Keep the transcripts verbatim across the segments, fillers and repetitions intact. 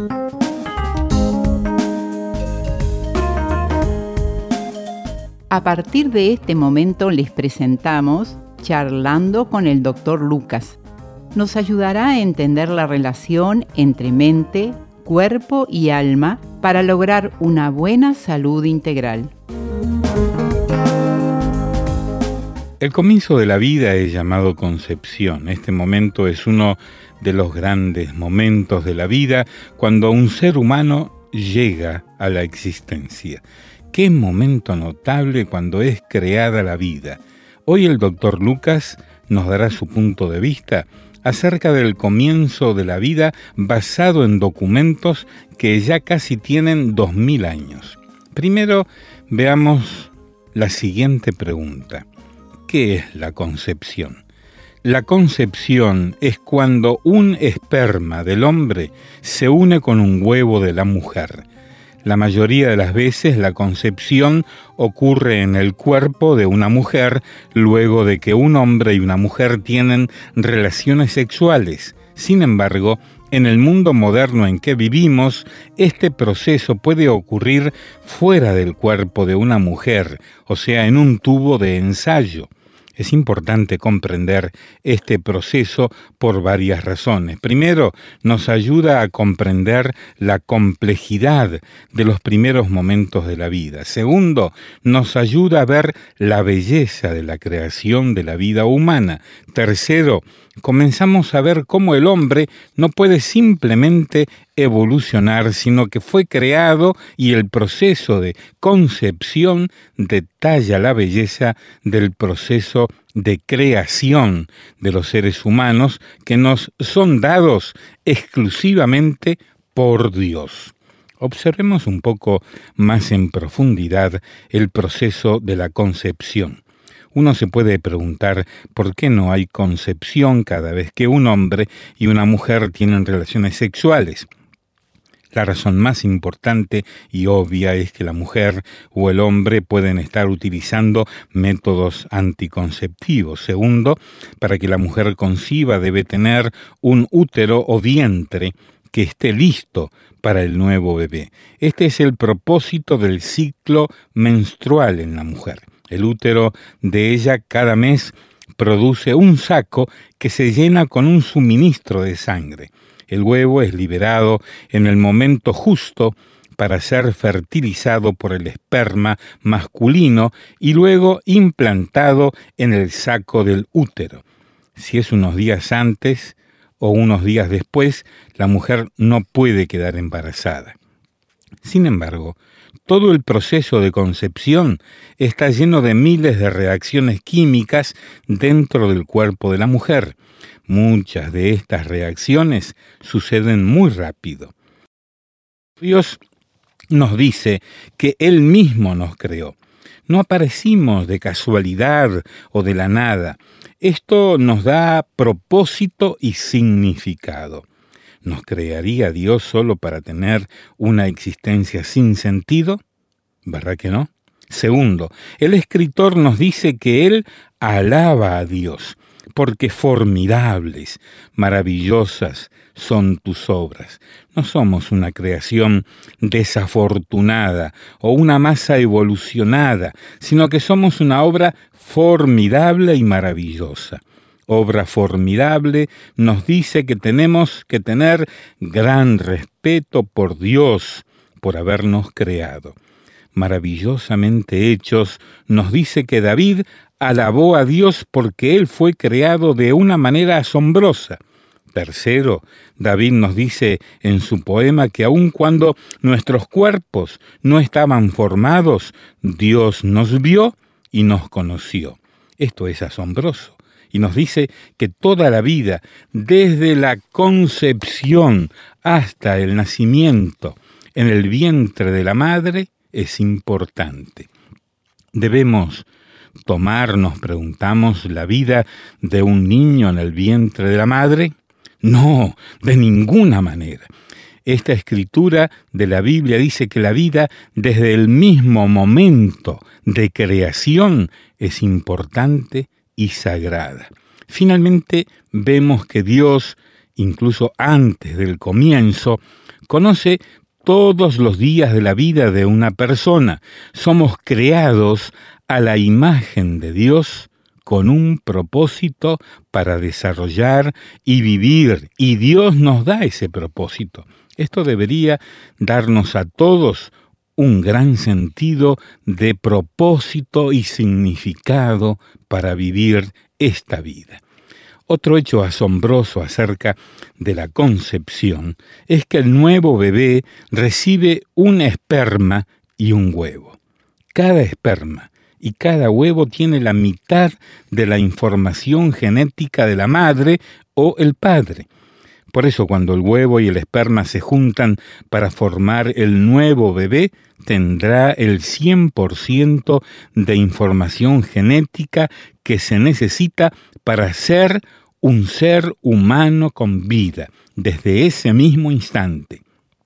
A partir de este momento les presentamos Charlando con el doctor Lucas. Nos ayudará a entender la relación entre mente, cuerpo y alma para lograr una buena salud integral. El comienzo de la vida es llamado concepción. Este momento es uno de los grandes momentos de la vida cuando un ser humano llega a la existencia. Qué momento notable cuando es creada la vida. Hoy el doctor Lucas nos dará su punto de vista acerca del comienzo de la vida basado en documentos que ya casi tienen dos mil años. Primero, veamos la siguiente pregunta. ¿Qué es la concepción? La concepción es cuando un esperma del hombre se une con un huevo de la mujer. La mayoría de las veces la concepción ocurre en el cuerpo de una mujer luego de que un hombre y una mujer tienen relaciones sexuales. Sin embargo, en el mundo moderno en que vivimos, este proceso puede ocurrir fuera del cuerpo de una mujer, o sea, en un tubo de ensayo. Es importante comprender este proceso por varias razones. Primero, nos ayuda a comprender la complejidad de los primeros momentos de la vida. Segundo, nos ayuda a ver la belleza de la creación de la vida humana. Tercero, comenzamos a ver cómo el hombre no puede simplemente evolucionar, sino que fue creado y el proceso de concepción detalla la belleza del proceso de creación de los seres humanos que nos son dados exclusivamente por Dios. Observemos un poco más en profundidad el proceso de la concepción. Uno se puede preguntar por qué no hay concepción cada vez que un hombre y una mujer tienen relaciones sexuales. La razón más importante y obvia es que la mujer o el hombre pueden estar utilizando métodos anticonceptivos. Segundo, para que la mujer conciba debe tener un útero o vientre que esté listo para el nuevo bebé. Este es el propósito del ciclo menstrual en la mujer. El útero de ella cada mes produce un saco que se llena con un suministro de sangre. El huevo es liberado en el momento justo para ser fertilizado por el esperma masculino y luego implantado en el saco del útero. Si es unos días antes o unos días después, la mujer no puede quedar embarazada. Sin embargo, todo el proceso de concepción está lleno de miles de reacciones químicas dentro del cuerpo de la mujer. Muchas de estas reacciones suceden muy rápido. Dios nos dice que Él mismo nos creó. No aparecimos de casualidad o de la nada. Esto nos da propósito y significado. ¿Nos crearía Dios solo para tener una existencia sin sentido? ¿Verdad que no? Segundo, el escritor nos dice que Él alaba a Dios, porque formidables, maravillosas son tus obras. No somos una creación desafortunada o una masa evolucionada, sino que somos una obra formidable y maravillosa. Obra formidable nos dice que tenemos que tener gran respeto por Dios, por habernos creado. Maravillosamente hechos nos dice que David alabó a Dios porque él fue creado de una manera asombrosa. Tercero, David nos dice en su poema que aun cuando nuestros cuerpos no estaban formados, Dios nos vio y nos conoció. Esto es asombroso. Y nos dice que toda la vida, desde la concepción hasta el nacimiento en el vientre de la madre, es importante. Debemos tomar, nos preguntamos, la vida de un niño en el vientre de la madre. No, de ninguna manera. Esta escritura de la Biblia dice que la vida desde el mismo momento de creación es importante y sagrada. Finalmente vemos que Dios, incluso antes del comienzo, Conoce todos los días de la vida de una persona. Somos creados a la imagen de Dios con un propósito para desarrollar y vivir, y Dios nos da ese propósito. Esto debería darnos a todos un gran sentido de propósito y significado para vivir esta vida. Otro hecho asombroso acerca de la concepción es que el nuevo bebé recibe un esperma y un huevo. Cada esperma y cada huevo tiene la mitad de la información genética de la madre o el padre. Por eso, cuando el huevo y el esperma se juntan para formar el nuevo bebé, tendrá el cien por ciento de información genética que se necesita para ser un ser humano con vida, desde ese mismo instante.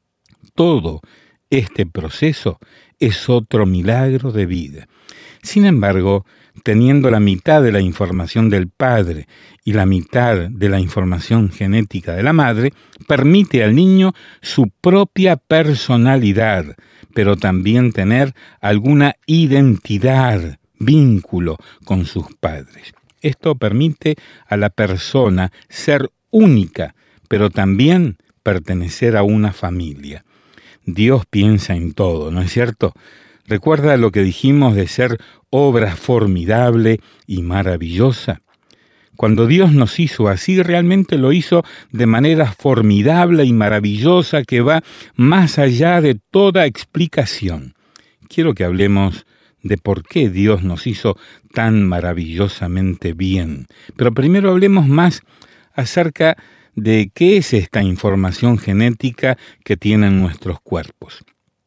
Todo este proceso es otro milagro de vida. Sin embargo, teniendo la mitad de la información del padre y la mitad de la información genética de la madre, permite al niño su propia personalidad, pero también tener alguna identidad, vínculo con sus padres. Esto permite a la persona ser única, pero también pertenecer a una familia. Dios piensa en todo, ¿no es cierto? ¿Recuerda lo que dijimos de ser obra formidable y maravillosa? Cuando Dios nos hizo así, realmente lo hizo de manera formidable y maravillosa que va más allá de toda explicación. Quiero que hablemos de por qué Dios nos hizo tan maravillosamente bien. Pero primero hablemos más acerca de qué es esta información genética que tienen nuestros cuerpos.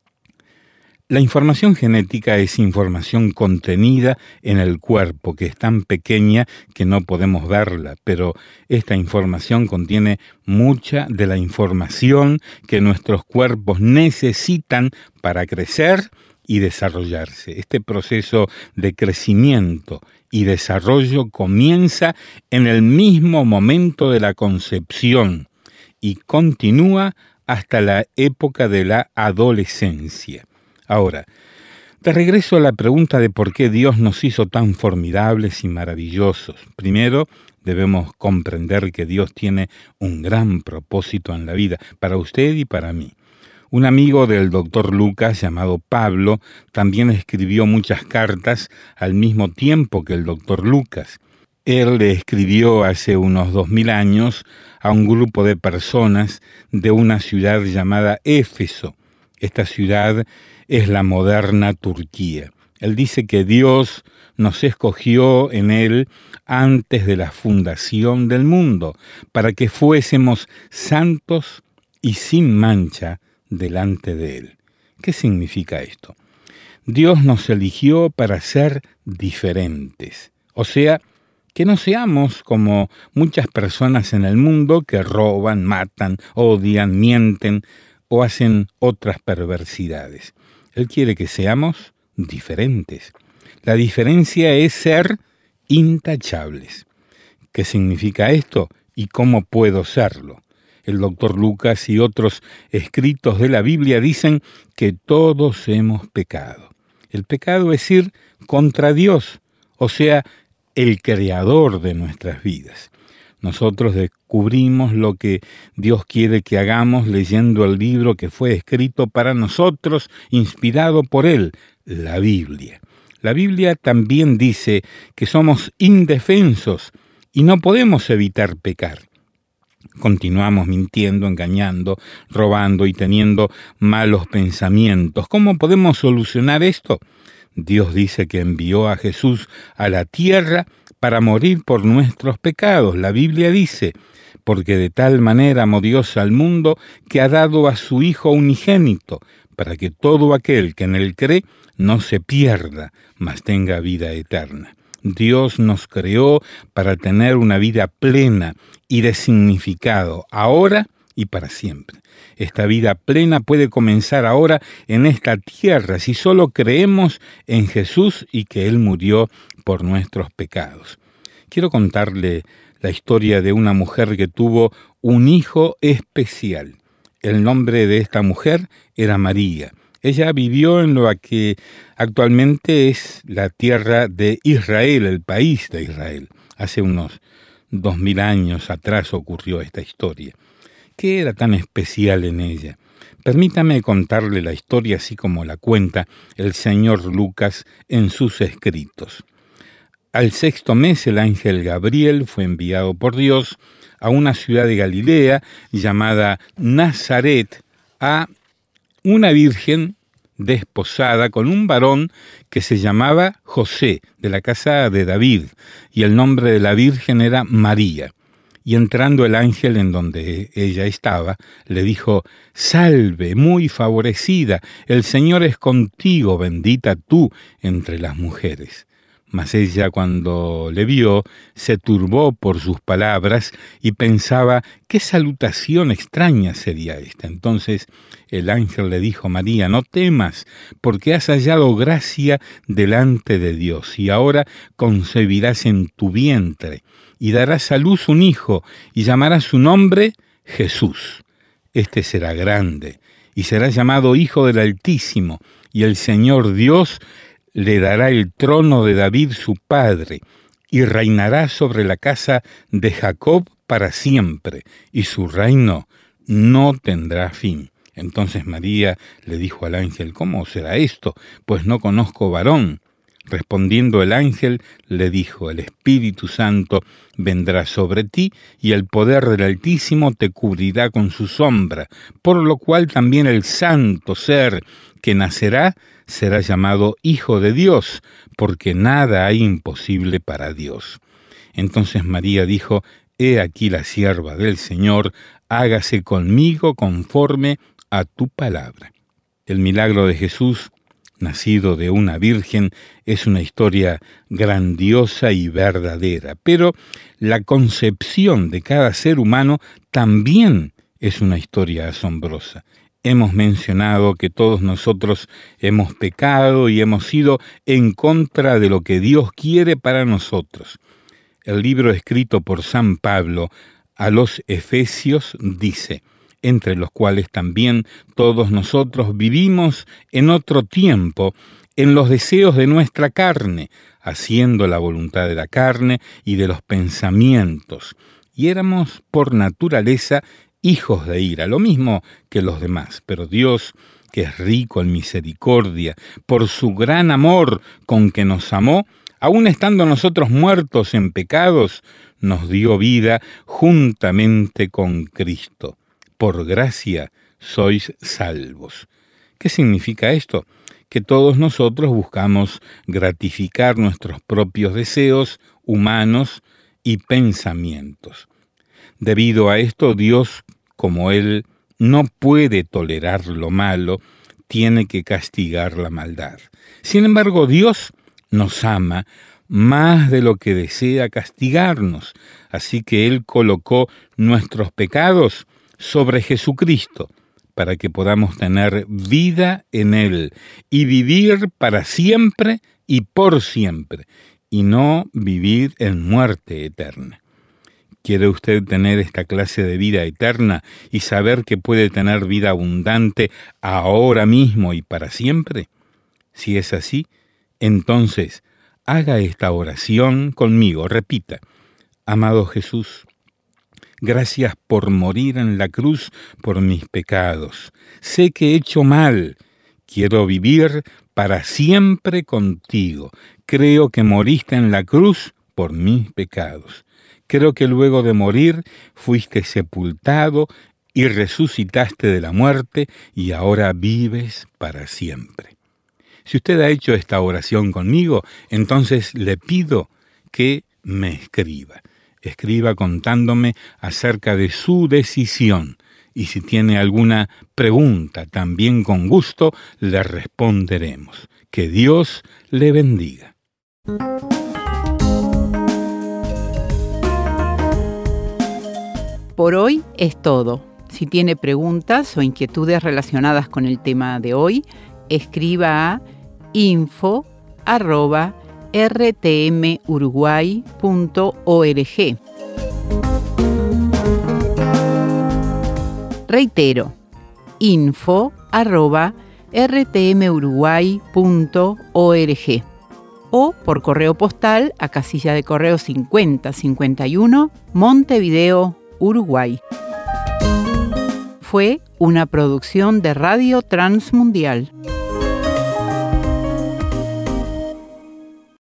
La información genética es información contenida en el cuerpo, que es tan pequeña que no podemos verla, pero esta información contiene mucha de la información que nuestros cuerpos necesitan para crecer y desarrollarse. Este proceso de crecimiento y desarrollo comienza en el mismo momento de la concepción y continúa hasta la época de la adolescencia. Ahora, de regreso a la pregunta de por qué Dios nos hizo tan formidables y maravillosos. Primero, debemos comprender que Dios tiene un gran propósito en la vida, para usted y para mí. Un amigo del doctor Lucas, llamado Pablo, también escribió muchas cartas al mismo tiempo que el doctor Lucas. Él le escribió hace unos dos mil años a un grupo de personas de una ciudad llamada Éfeso. Esta ciudad es la moderna Turquía. Él dice que Dios nos escogió en Él antes de la fundación del mundo, para que fuésemos santos y sin mancha delante de Él. ¿Qué significa esto? Dios nos eligió para ser diferentes, o sea, que no seamos como muchas personas en el mundo que roban, matan, odian, mienten o hacen otras perversidades. Él quiere que seamos diferentes. La diferencia es ser intachables. ¿Qué significa esto y cómo puedo serlo? El doctor Lucas y otros escritos de la Biblia dicen que todos hemos pecado. El pecado es ir contra Dios, o sea, el creador de nuestras vidas. Nosotros descubrimos lo que Dios quiere que hagamos leyendo el libro que fue escrito para nosotros, inspirado por Él, la Biblia. La Biblia también dice que somos indefensos y no podemos evitar pecar. Continuamos mintiendo, engañando, robando y teniendo malos pensamientos. ¿Cómo podemos solucionar esto? Dios dice que envió a Jesús a la tierra para morir por nuestros pecados. La Biblia dice, porque de tal manera amó Dios al mundo que ha dado a su Hijo unigénito, para que todo aquel que en él cree no se pierda, mas tenga vida eterna. Dios nos creó para tener una vida plena y de significado, ahora y para siempre. Esta vida plena puede comenzar ahora en esta tierra si solo creemos en Jesús y que Él murió por nuestros pecados. Quiero contarle la historia de una mujer que tuvo un hijo especial. El nombre de esta mujer era María. Ella vivió en lo que actualmente es la tierra de Israel, el país de Israel. Hace unos dos mil años atrás ocurrió esta historia. ¿Qué era tan especial en ella? Permítame contarle la historia así como la cuenta el señor Lucas en sus escritos. Al sexto mes el ángel Gabriel fue enviado por Dios a una ciudad de Galilea llamada Nazaret, a una virgen desposada con un varón que se llamaba José, de la casa de David, y el nombre de la virgen era María. Y entrando el ángel en donde ella estaba, le dijo: «Salve, muy favorecida, el Señor es contigo, bendita tú entre las mujeres». Mas ella, cuando le vio, se turbó por sus palabras y pensaba: ¿qué salutación extraña sería esta? Entonces el ángel le dijo: María, no temas, porque has hallado gracia delante de Dios, y ahora concebirás en tu vientre, y darás a luz un hijo, y llamarás su nombre Jesús. Este será grande, y será llamado Hijo del Altísimo, y el Señor Dios le dará el trono de David su padre, y reinará sobre la casa de Jacob para siempre, y su reino no tendrá fin. Entonces María le dijo al ángel: ¿cómo será esto? Pues no conozco varón. Respondiendo el ángel, le dijo: el Espíritu Santo vendrá sobre ti, y el poder del Altísimo te cubrirá con su sombra, por lo cual también el santo ser que nacerá será llamado Hijo de Dios, porque nada hay imposible para Dios. Entonces María dijo: He aquí la sierva del Señor, hágase conmigo conforme a tu palabra. El milagro de Jesús, nacido de una virgen, es una historia grandiosa y verdadera, pero la concepción de cada ser humano también es una historia asombrosa. Hemos mencionado que todos nosotros hemos pecado y hemos ido en contra de lo que Dios quiere para nosotros. El libro escrito por San Pablo a los Efesios dice: entre los cuales también todos nosotros vivimos en otro tiempo, en los deseos de nuestra carne, haciendo la voluntad de la carne y de los pensamientos, y éramos por naturaleza hijos de ira, lo mismo que los demás. Pero Dios, que es rico en misericordia, por su gran amor con que nos amó, aun estando nosotros muertos en pecados, nos dio vida juntamente con Cristo. Por gracia sois salvos. ¿Qué significa esto? Que todos nosotros buscamos gratificar nuestros propios deseos humanos y pensamientos. Debido a esto, Dios, como Él no puede tolerar lo malo, tiene que castigar la maldad. Sin embargo, Dios nos ama más de lo que desea castigarnos, así que Él colocó nuestros pecados sobre Jesucristo, para que podamos tener vida en Él y vivir para siempre y por siempre, y no vivir en muerte eterna. ¿Quiere usted tener esta clase de vida eterna y saber que puede tener vida abundante ahora mismo y para siempre? Si es así, entonces haga esta oración conmigo. Repita: amado Jesús, gracias por morir en la cruz por mis pecados. Sé que he hecho mal. Quiero vivir para siempre contigo. Creo que moriste en la cruz por mis pecados. Creo que luego de morir fuiste sepultado y resucitaste de la muerte y ahora vives para siempre. Si usted ha hecho esta oración conmigo, entonces le pido que me escriba. Escriba contándome acerca de su decisión, y si tiene alguna pregunta, también con gusto le responderemos. Que Dios le bendiga. Por hoy es todo. Si tiene preguntas o inquietudes relacionadas con el tema de hoy, escriba a info arroba r t m uruguay punto org. Reitero, info arroba r t m uruguay punto org o por correo postal a casilla de correo cincuenta cincuenta y uno, Montevideo, Uruguay. Fue una producción de Radio Transmundial.